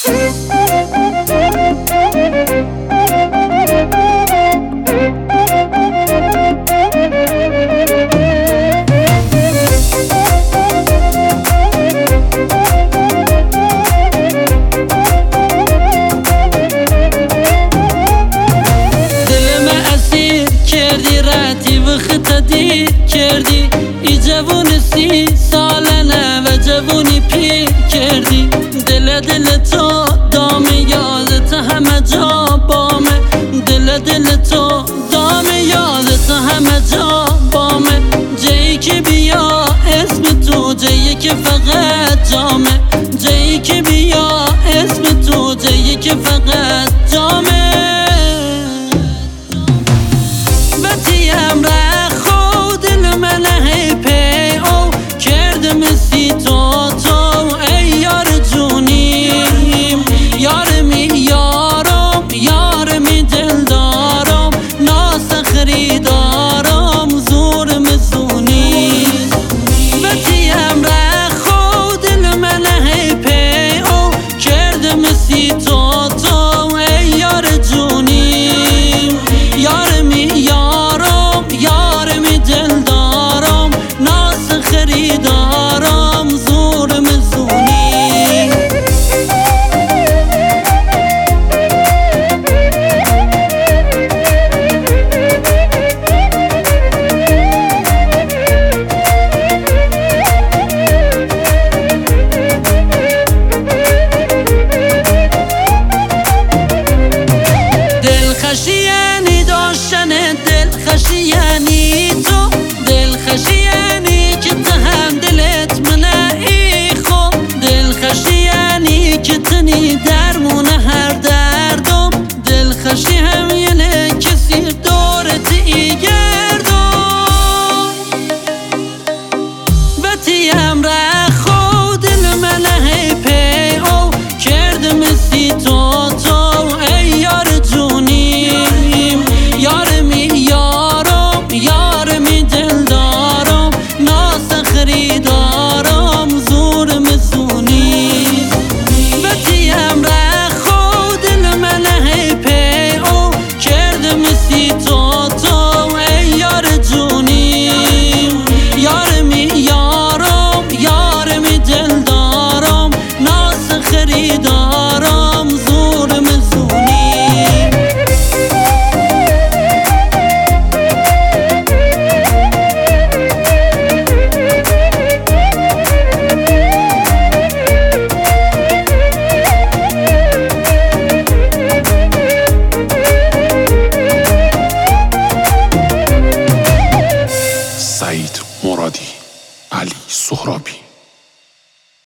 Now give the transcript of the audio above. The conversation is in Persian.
دیر کردی ای جوون 30 سالنه و جوونی پیر کردی دل تو دام یادت همه جا بامه دل تو دام یادت همه جا بامه جایی که بیا اسم تو جایی که فقط جامه جایی که بیا اسم تو جایی که فقط جامه بتیم یعنی تو دلخوشی یعنی که تو هم دلت منه ای خو دلخوشی یعنی که تنی درمونه هر دردم دلخوشی هم یعنی کسی دورت ای گردم بتیم رخو دل منه پی او کردم سی تو ای یار جونیم یارمی یارمی دل دارم ناس خریدارم زور مسونی بتیم رخو دل منه پی او کردم سی تو ای یار جونی یارمی یارمی دل دارم ناس خریدارم زور مسونی سعید مرادی، علی سهرابی.